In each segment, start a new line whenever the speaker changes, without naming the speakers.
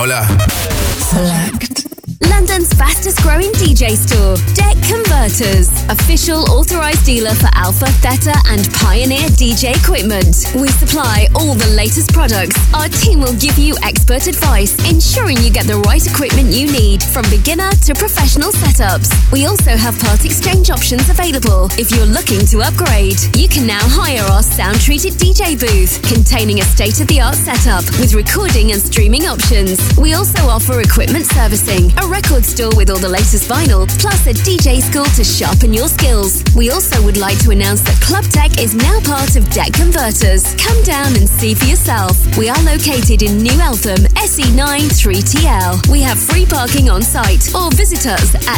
Hola.
Select. London's fastest growing DJ store, Deck Converters, official authorised dealer for Alpha, Theta and Pioneer DJ equipment. We supply all the latest products. Our team will give you expert advice, ensuring you get the right equipment you need, from beginner to professional setups. We also have part exchange options available. If you're looking to upgrade, you can now hire our sound-treated DJ booth, containing a state-of-the-art setup with recording and streaming options. We also offer equipment servicing, a record store with all the latest vinyl, plus a DJ school to sharpen your skills. We also would like to announce that Club Tech is now part of Deck Converters. Come down and see for yourself. We are located in New Eltham, SE9 3TL. We have free parking on site, or visit us at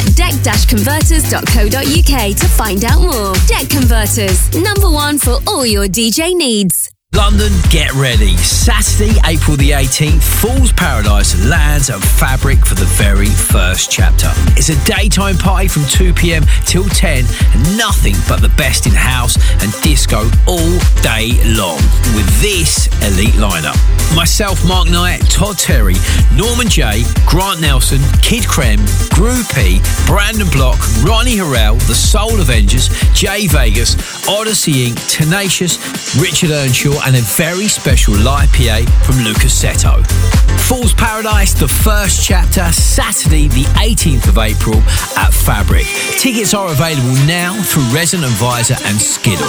deck-converters.co.uk to find out more. Deck Converters, number one for all your DJ needs.
London, get ready. Saturday, April the 18th, Fool's Paradise lands at Fabric for the very first chapter. It's a daytime party from 2 p.m. till 10, and nothing but the best in house and disco all day long with this elite lineup. Myself, Mark Knight, Todd Terry, Norman J, Grant Nelson, Kid Creme, Groove P, Brandon Block, Ronnie Harrell, The Soul Avengers, Jay Vegas, Odyssey Inc., Tenacious, Richard Earnshaw, and a very special live PA from Lucas Seto. Fool's Paradise, the first chapter, Saturday the 18th of April at Fabric. Tickets are available now through Resident Advisor and Skiddle.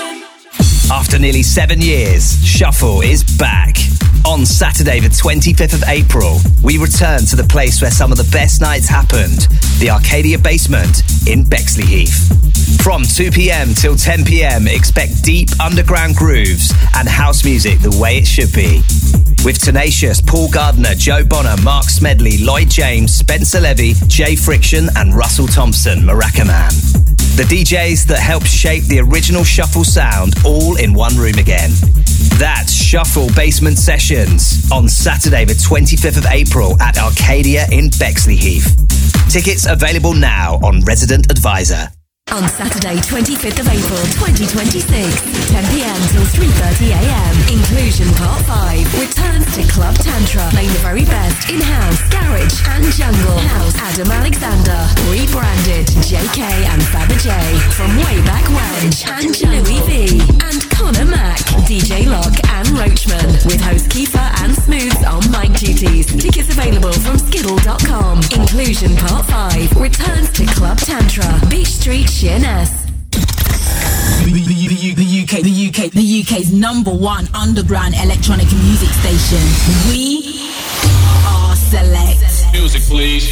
After nearly 7 years, Shuffle is back. On Saturday the 25th of April, we return to the place where some of the best nights happened, the Arcadia Basement in Bexleyheath. From 2 p.m. till 10 p.m, expect deep underground grooves and house music the way it should be. With Tenacious, Paul Gardner, Joe Bonner, Mark Smedley, Lloyd James, Spencer Levy, Jay Friction and Russell Thompson, Maracaman. The DJs that helped shape the original Shuffle sound all in one room again. That's Shuffle Basement Sessions on Saturday the 25th of April at Arcadia in Bexleyheath. Tickets available now on Resident Advisor.
On Saturday, 25th of April 2026, 10pm till 3:30am, Inclusion Part 5 returns to Club Tantra, playing the very best in-house, garage and jungle house. Adam Alexander, rebranded JK and Fabba J, from way back when, and Louis V, and Connor Mack, DJ Lock and Roachman, with host Kiefer and Smooths on mic duties. Tickets available from Skiddle.com. Inclusion Part 5 returns to Club Tantra, Beach Street, Sheerness.
The UK's number one underground electronic music station. We are Select.
Music, please.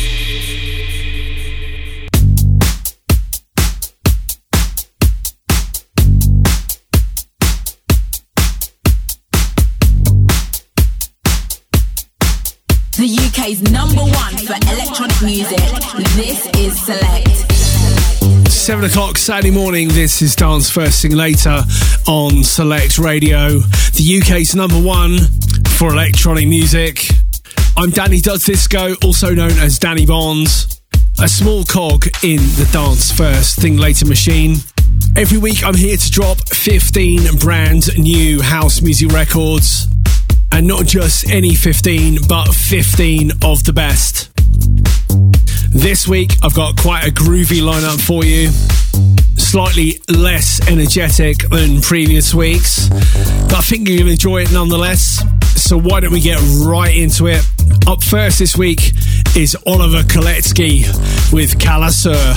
The UK's number one for electronic music. This is Select.
7 o'clock Saturday morning, this is Dance First Thing Later on Select Radio, the UK's number one for electronic music. I'm Danny Does Disco, also known as Danny Bonds, a small cog in the Dance First Thing Later machine. Every week I'm here to drop 15 brand new house music records, and not just any 15, but 15 of the best. This week, I've got quite a groovy lineup for you. Slightly less energetic than previous weeks, but I think you're going to enjoy it nonetheless. So why don't we get right into it? Up first this week is Oliver Koletsky with Calasur.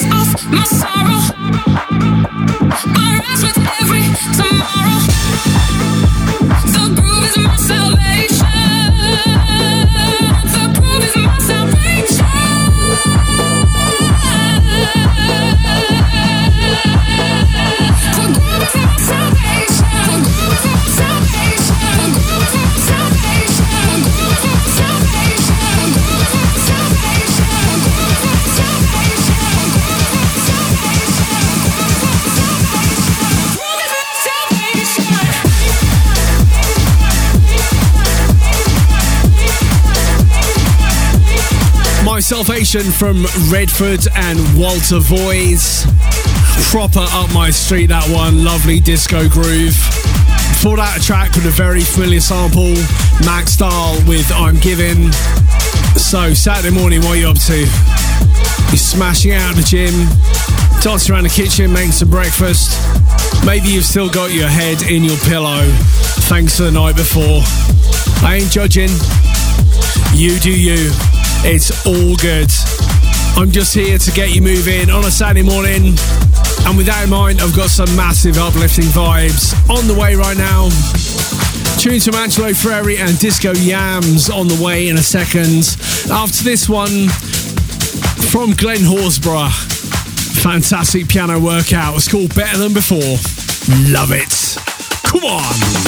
Salvation from Redford and Walter Voice. Proper up my street, that one. Lovely disco groove. Before that, a track with a very familiar sample, Max Dahl with I'm Giving. So, Saturday morning, what are you up to? You're smashing out the gym, dancing around the kitchen, making some breakfast. Maybe you've still got your head in your pillow thanks to the night before. I ain't judging. You do you. It's all good. I'm just here to get you moving on a Saturday morning. And with that in mind, I've got some massive uplifting vibes on the way right now. Tunes from Angelo Ferreri and Disco Yams on the way in a second. After this one, from Glenn Horsburgh. Fantastic piano workout. It's called Better Than Before. Love it. Come on.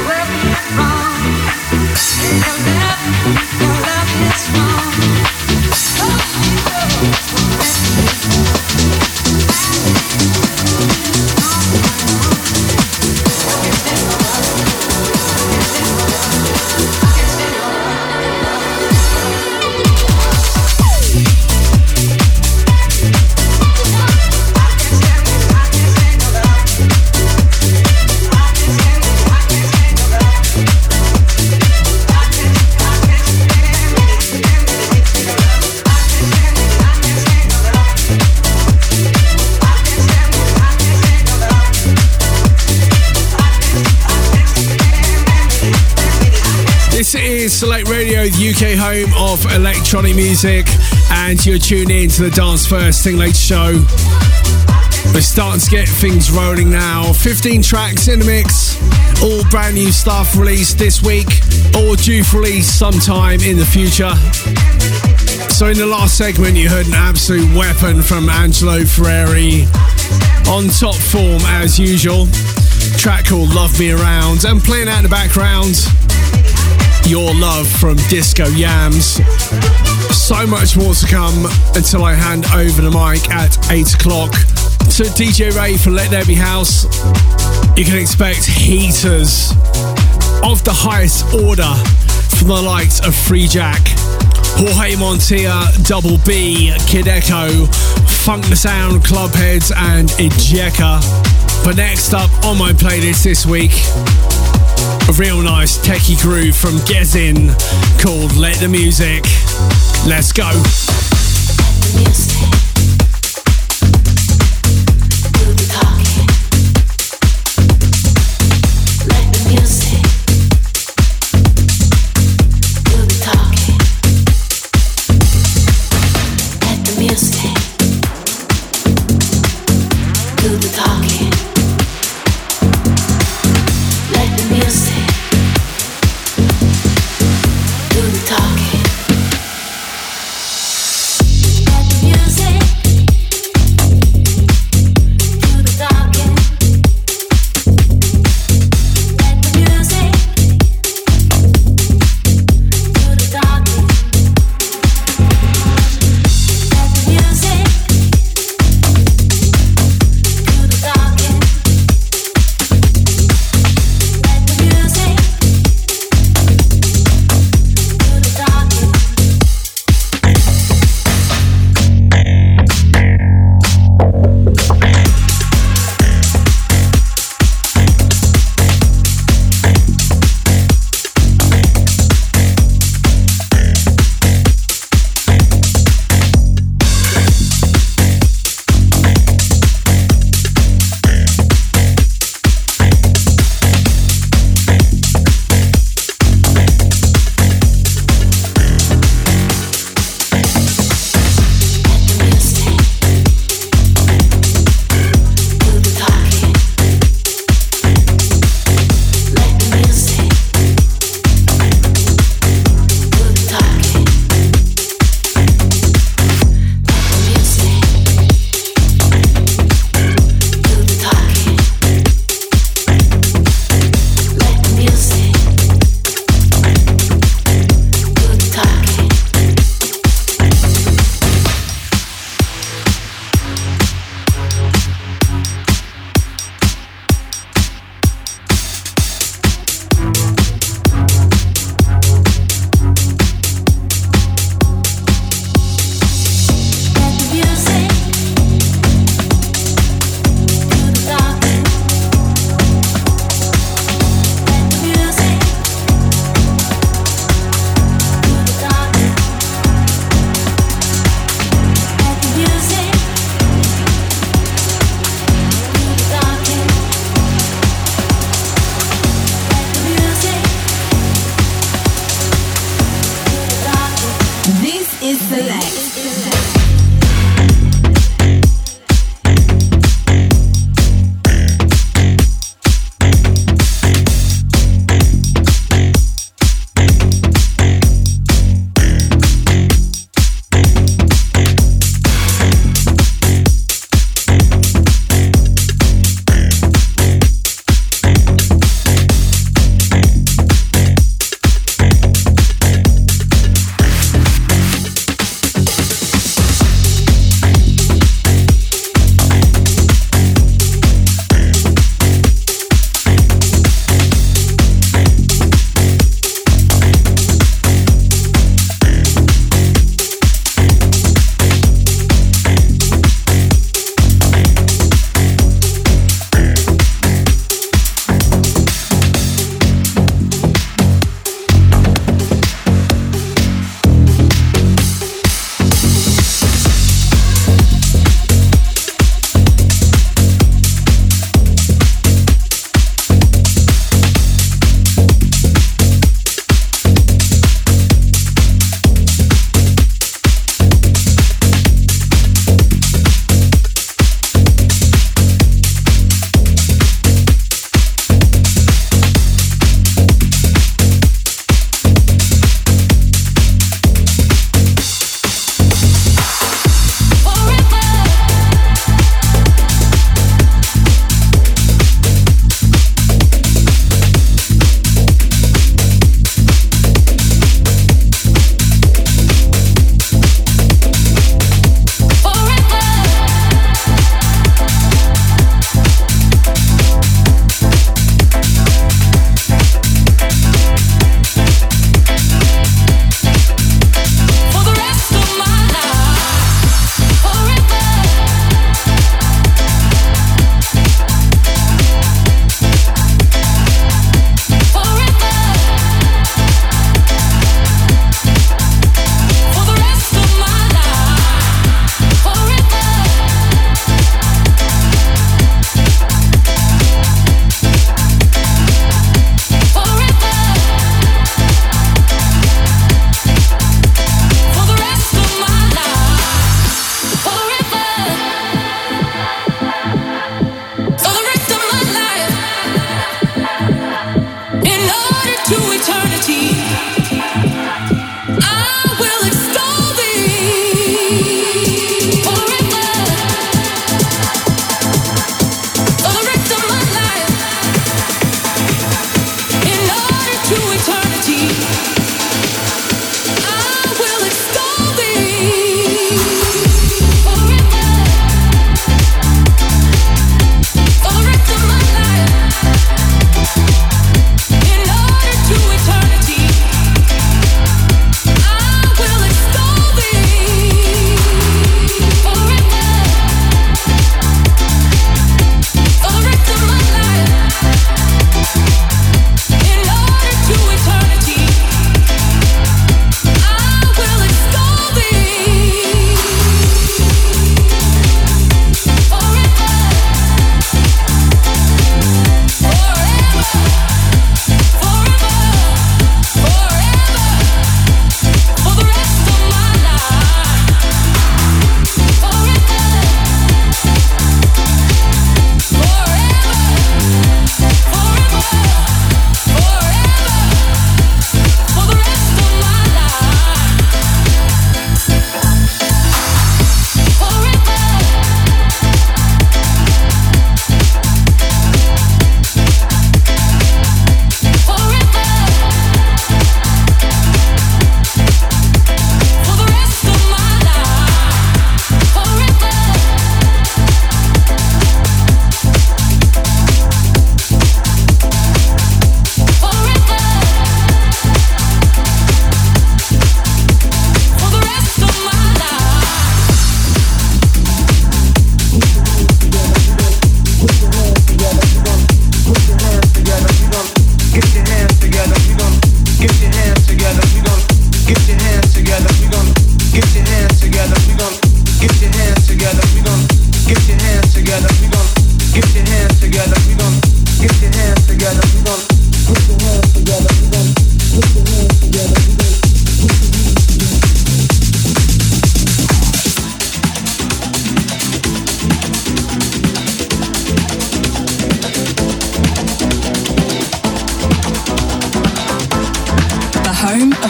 Select Radio, the UK home of electronic music, and you're tuned in to the Dance First Thing Later show. We're starting to get things rolling now. 15 tracks in the mix, all brand new stuff released this week, or due for release sometime in the future. So in the last segment you heard an absolute weapon from Angelo Ferreri, on top form as usual. Track called Love Me Around, and playing out in the background, Your Love from Disco Yams. So much more to come until I hand over the mic at 8 o'clock to DJ Ray for Let There Be House. You can expect heaters of the highest order from the likes of Free Jack, Jorge Montilla, Double B, Kid Echo, Funk the Sound, Clubheads and Ejeka. But next up on my playlist this week, a real nice techie groove from Gezin called Let the Music. Let's go.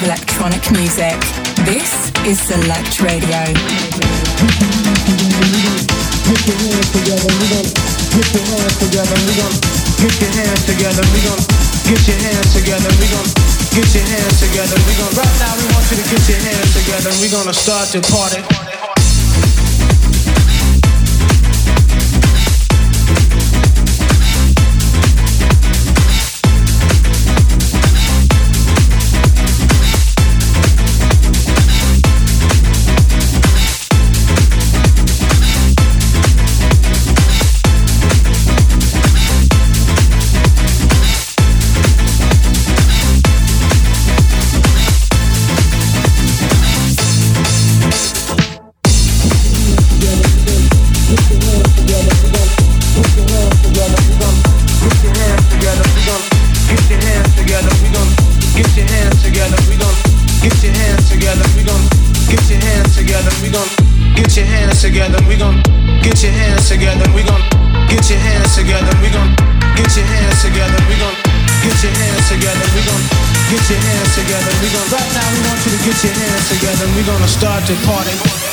electronic music. This is Select Radio.
Get your hands together, we gon' get your hands together, we gon' get your hands together, we gon' get your hands together, we gon' get your hands together, we gon' right now we want you to get your hands together, we gonna start the party. Start the party.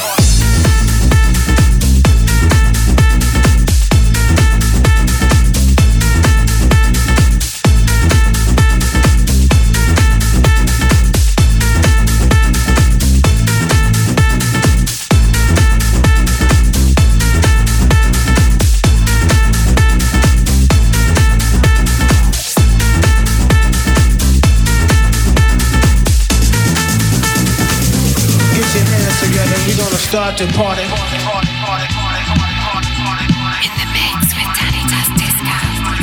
Start the party. In the
mix with Danny Does Disco.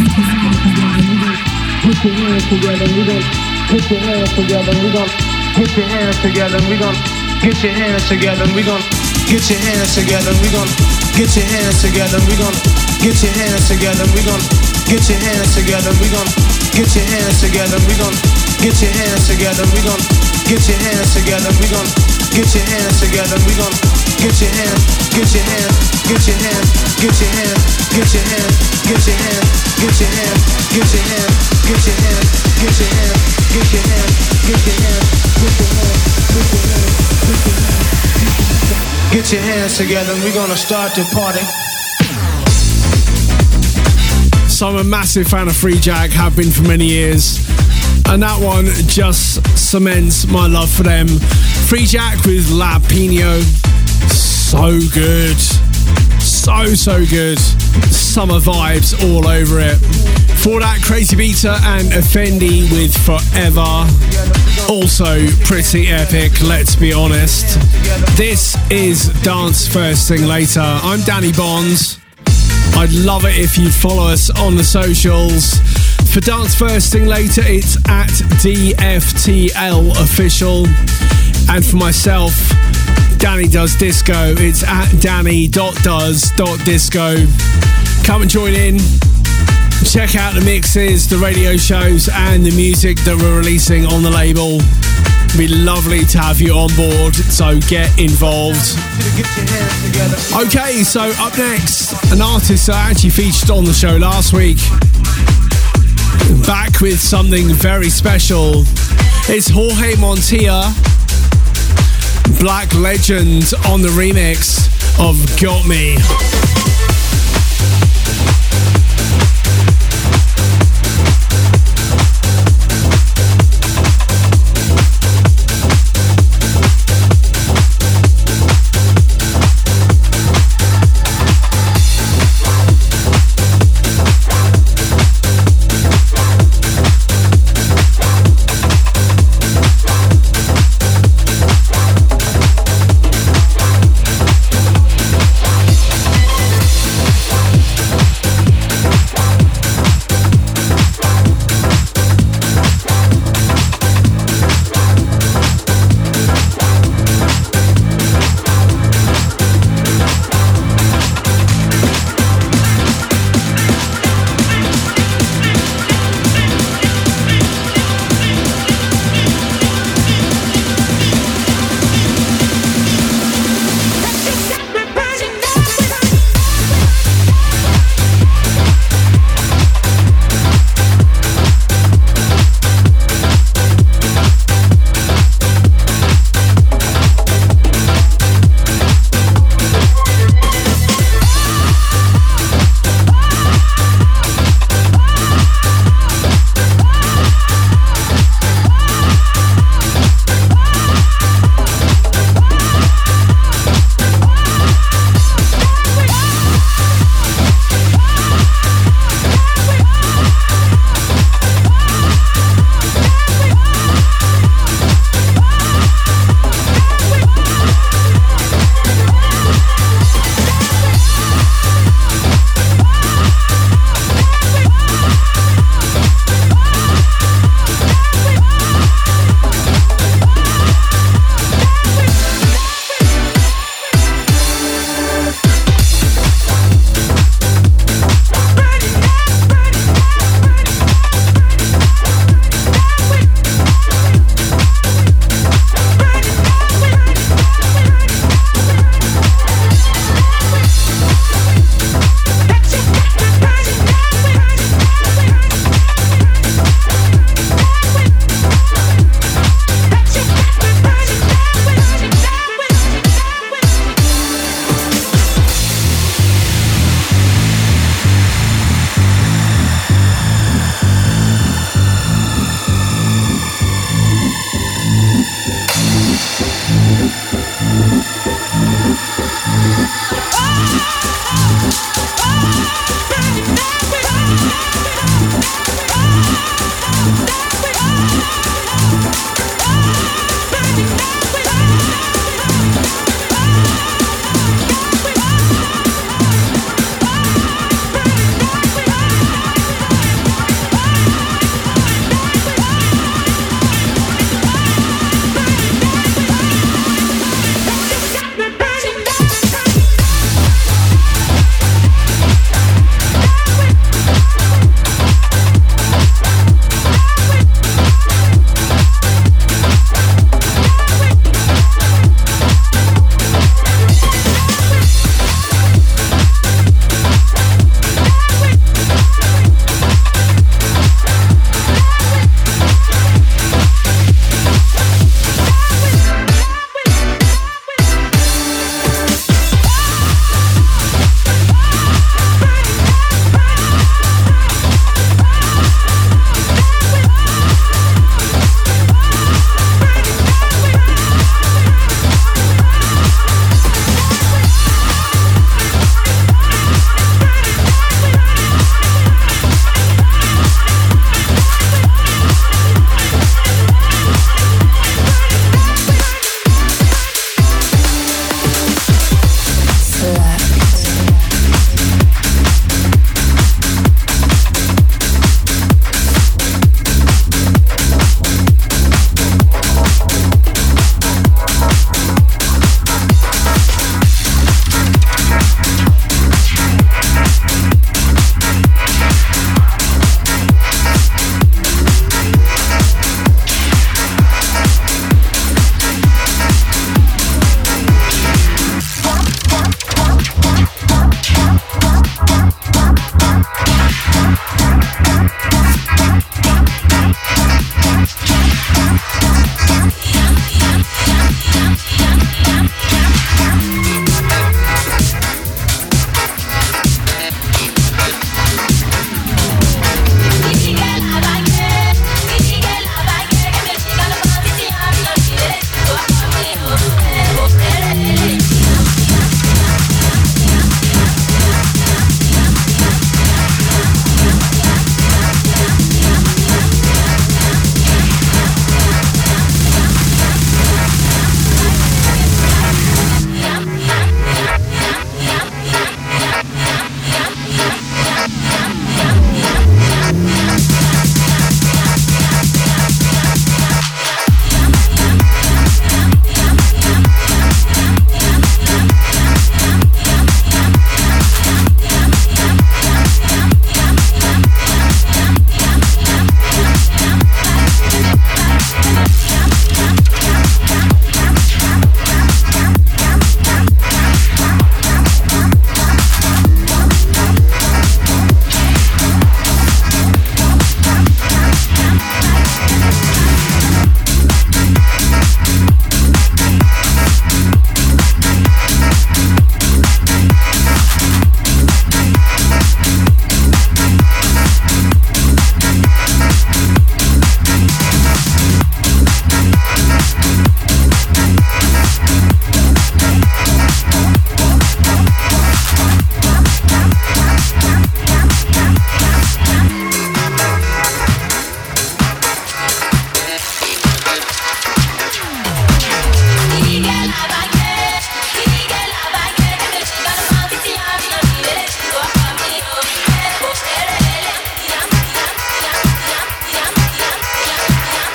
Put your hands together, we gon' put your hands together, we gon' get your hands together, we gon' get your hands together, we gon' get your hands together, we gon' get your hands together, we gon' get your hands together, we gon' get your hands together, we gon' get your hands together, we gon' get your hands together, we gon' get your hands together, we gon' get your hands together, we gon' get your hands, get your hands, get your hands, get your hands, get your hands, get your hands, get your hands, get your hands, get your hands, get your hands, get your hands, get your hands, get your hands, get your hands, get your hands. Get your hands together, we're gonna start the party.
So I'm a massive fan of Free Jack, have been for many years. And that one just cements my love for them. Free Jack with La Pino. So good. So good. Summer vibes all over it. For that, Crazy Beta and Effendi with Forever. Also pretty epic, let's be honest. This is Dance First Thing Later. I'm Danny Bonds. I'd love it if you'd follow us on the socials. For Dance First Thing Later, it's at DFTL Official. And for myself, Danny Does Disco, it's at danny.does.disco. Come and join in. Check out the mixes, the radio shows, and the music that we're releasing on the label. It'd be lovely to have you on board, so get involved. Okay, so up next, an artist that actually featured on the show last week. Back with something very special. It's Jorge Montilla, Black Legend, on the remix of Got Me.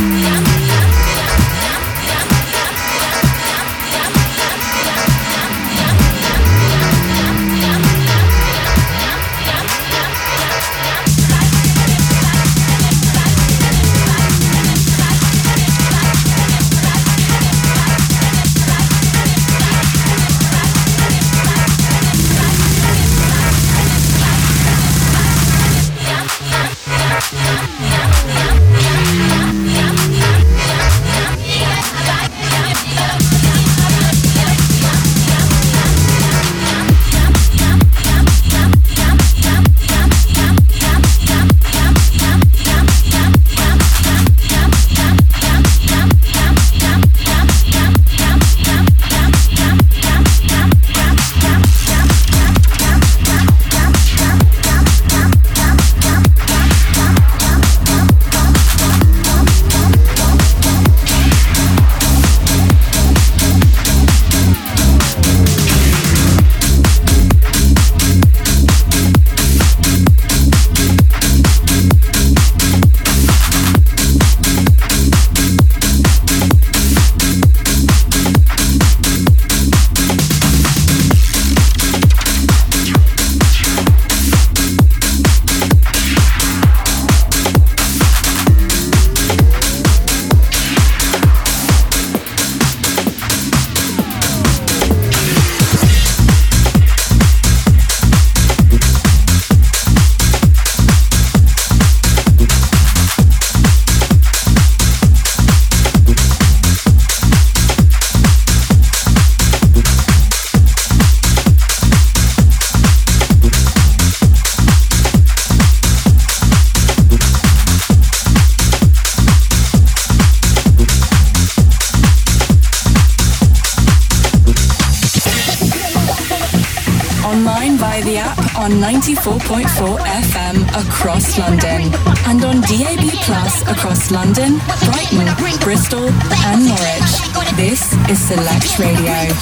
on 94.4 FM across London and on DAB Plus across London, Brighton, Bristol and Norwich. This is Select Radio.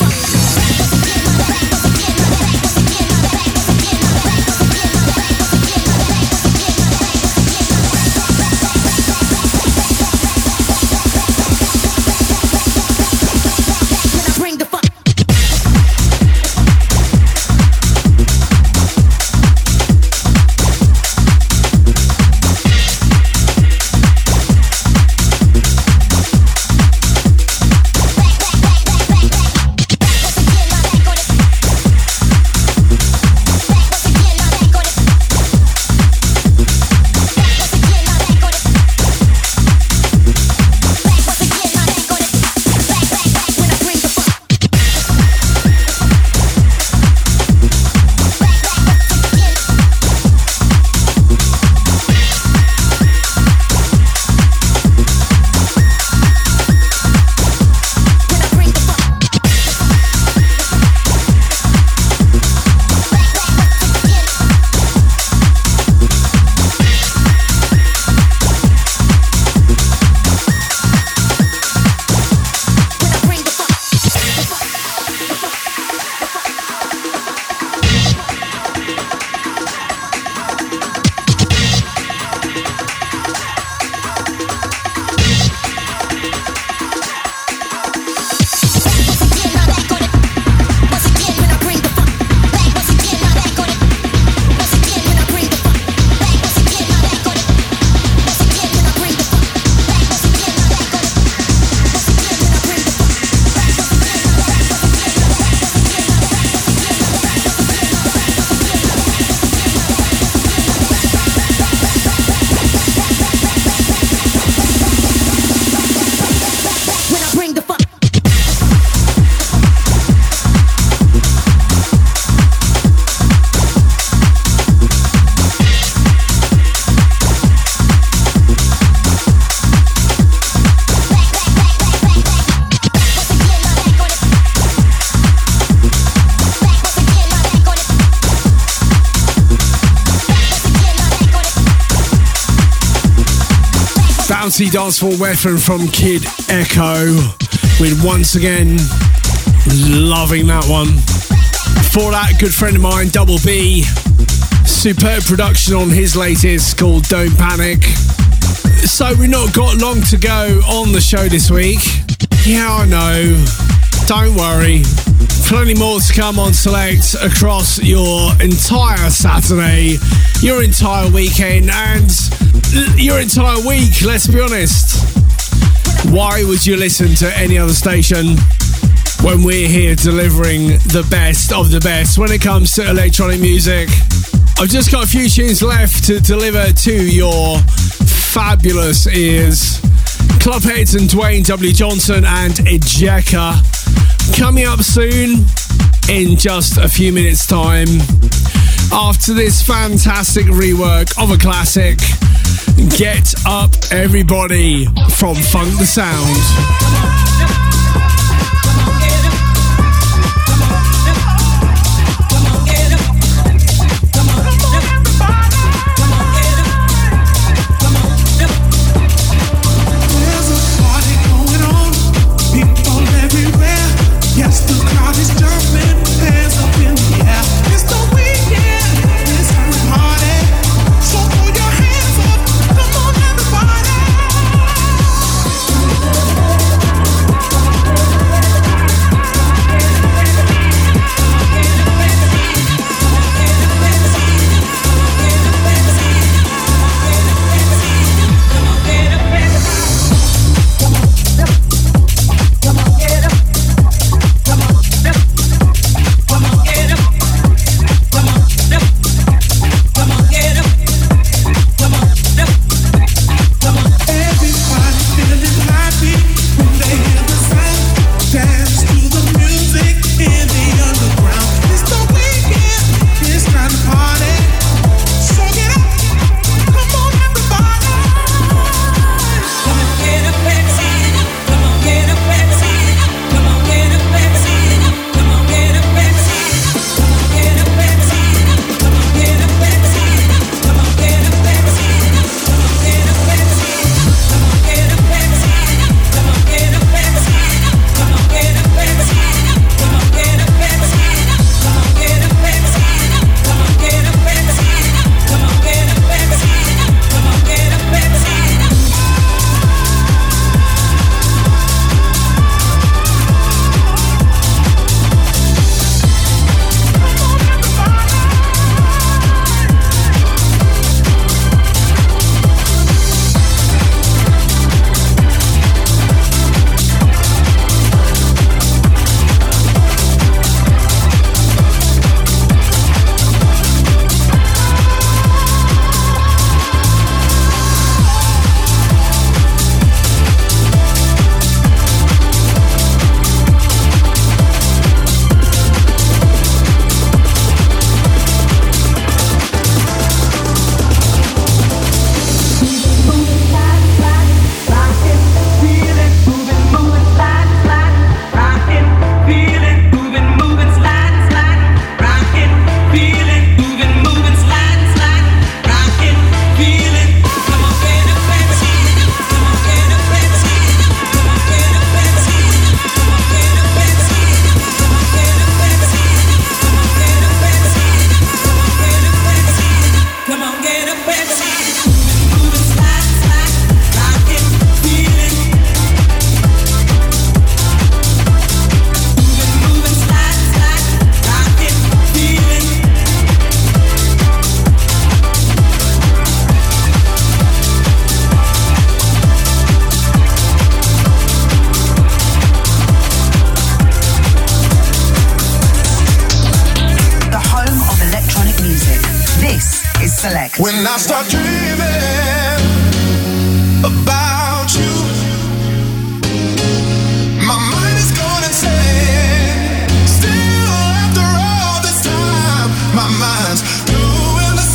Bouncy dancehall weapon from Kid Echo. We're once again loving that one. Before that, good friend of mine, Double B. Superb production on his latest called Don't Panic. So we've not got long to go on the show this week. Yeah, I know. Don't worry. Plenty more to come on Select across your entire Saturday, your entire weekend, and your entire week, let's be honest. Why would you listen to any other station when we're here delivering the best of the best when it comes to electronic music? I've just got a few tunes left to deliver to your fabulous ears. Clubheads and Dwayne W. Johnson and Ejeka coming up soon in just a few minutes' time. After this fantastic rework of a classic, Get Up Everybody from Funk the Sound.
Yes, the crowd is jumping, hands up in the air. It's the weekend, it's a party. So put your hands up, come on everybody. When I start dreaming about you, my mind is going insane. Still, after all this time, my mind's doing the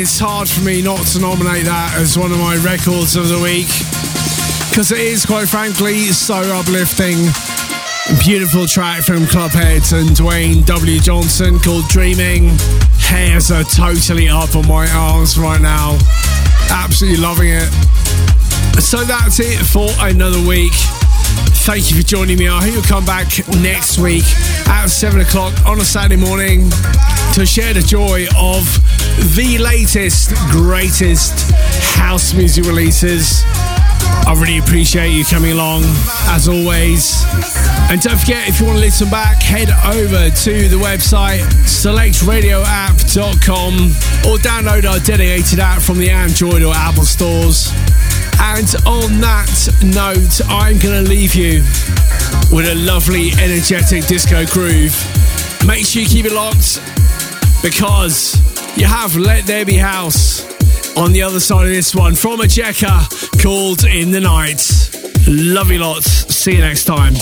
it's hard for me not to nominate that as one of my records of the week, because it is, quite frankly, so uplifting. Beautiful track from Clubhead and Dwayne W. Johnson called Dreaming. Hairs are totally up on my arms right now. Absolutely loving it. So that's it for another week. Thank you for joining me. I hope you'll come back next week at 7 o'clock on a Saturday morning to share the joy of the latest, greatest house music releases. I really appreciate you coming along, as always. And don't forget, if you want to listen back, head over to the website selectradioapp.com or download our dedicated app from the Android or Apple stores. And on that note, I'm going to leave you with a lovely, energetic disco groove. Make sure you keep it locked, because you have Let There Be House on the other side of this one from Ajeka called In the Night. Love you lots. See you next time.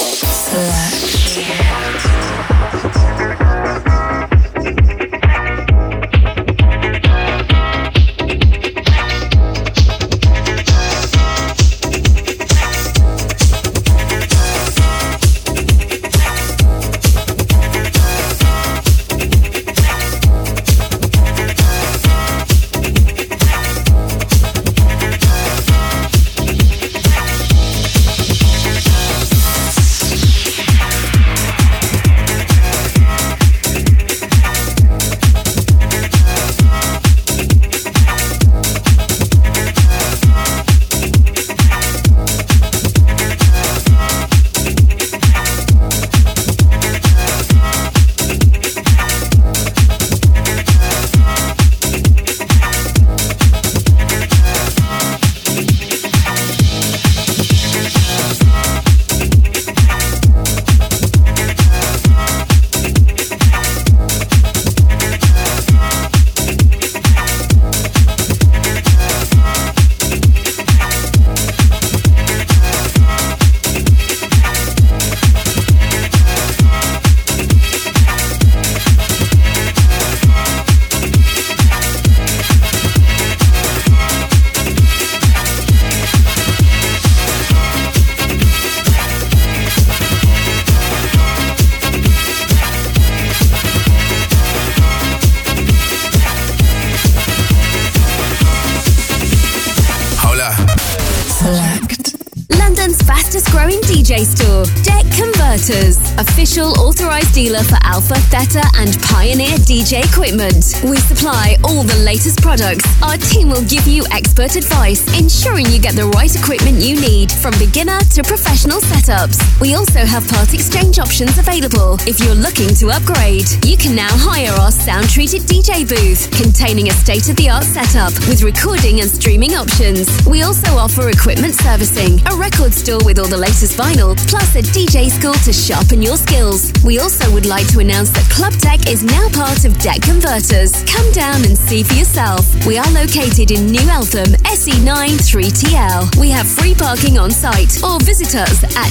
DJ store, Deck Converters, official authorized dealer for Alpha, Theta and Pioneer DJ equipment. We supply all the latest products. Our team will give you expert advice, ensuring you get the right equipment you need, from beginner to professional setups. We also have part exchange options available. If you're looking to upgrade, you can now hire our sound-treated DJ booth, containing a state-of-the-art setup with recording and streaming options. We also offer equipment servicing, a record store with all the latest vinyl, plus a DJ school to sharpen your skills. We also would like to announce that Club Deck is now part of Deck Converters. Come down and see for yourself. We are located in New Eltham, SE9 3TL. We have free parking on site, or visit us at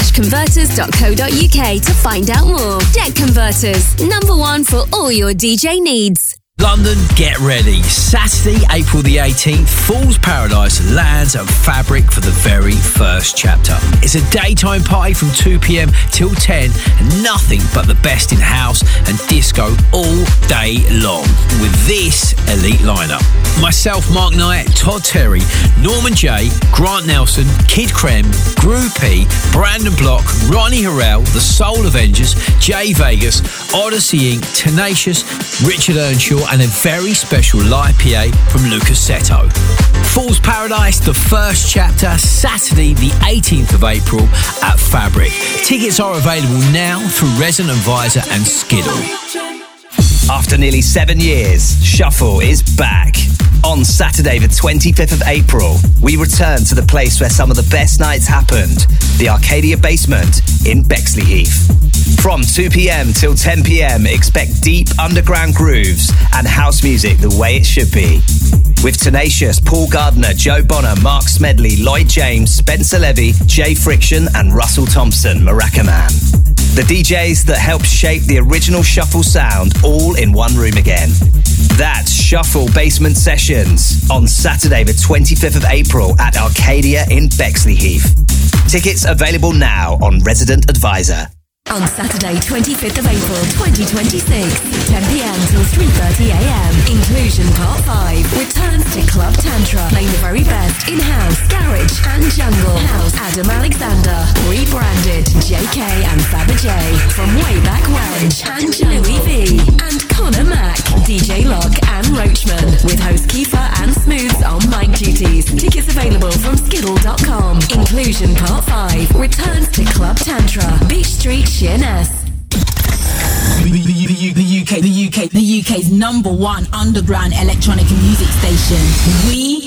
deck-converters.co.uk to find out more. Deck Converters, #1 for all your DJ needs.
London, get ready. Saturday, April the 18th, Fool's Paradise lands at Fabric for the very first chapter. It's a daytime party from 2 p.m. till 10, and nothing but the best in house and disco all day long with this elite lineup. Myself, Mark Knight, Todd Terry, Norman J, Grant Nelson, Kid Creme, Groove P, Brandon Block, Ronnie Harrell, The Soul Avengers, Jay Vegas, Odyssey Inc., Tenacious, Richard Earnshaw, and a very special live PA from Lucas Seto. Fool's Paradise, the first chapter, Saturday the 18th of April at Fabric. Tickets are available now through Resident Advisor and Skiddle.
After nearly 7 years, Shuffle is back. On Saturday the 25th of April, we return to the place where some of the best nights happened, the Arcadia Basement in Bexley Heath. From 2 p.m. till 10 p.m, expect deep underground grooves and house music the way it should be. With Tenacious, Paul Gardner, Joe Bonner, Mark Smedley, Lloyd James, Spencer Levy, Jay Friction and Russell Thompson, Maracaman. The DJs that helped shape the original Shuffle sound all in one room again. That's Shuffle Basement Sessions on Saturday the 25th of April at Arcadia in Bexleyheath. Tickets available now on Resident Advisor.
On Saturday, 25th of April 2026, 10pm till 3:30am, Inclusion Part 5 returns to Club Tantra, playing the very best in-house, garage and jungle house. Adam Alexander, rebranded JK and Fabba J from way back when, and Joey V, and Connor Mack, DJ Lock and Roachman, with host Kiefer and Smooths on mic duties. Tickets available from Skiddle.com. Inclusion Part 5 returns to Club Tantra, Beach Street, Sheerness.
The UK's #1 underground electronic music station. We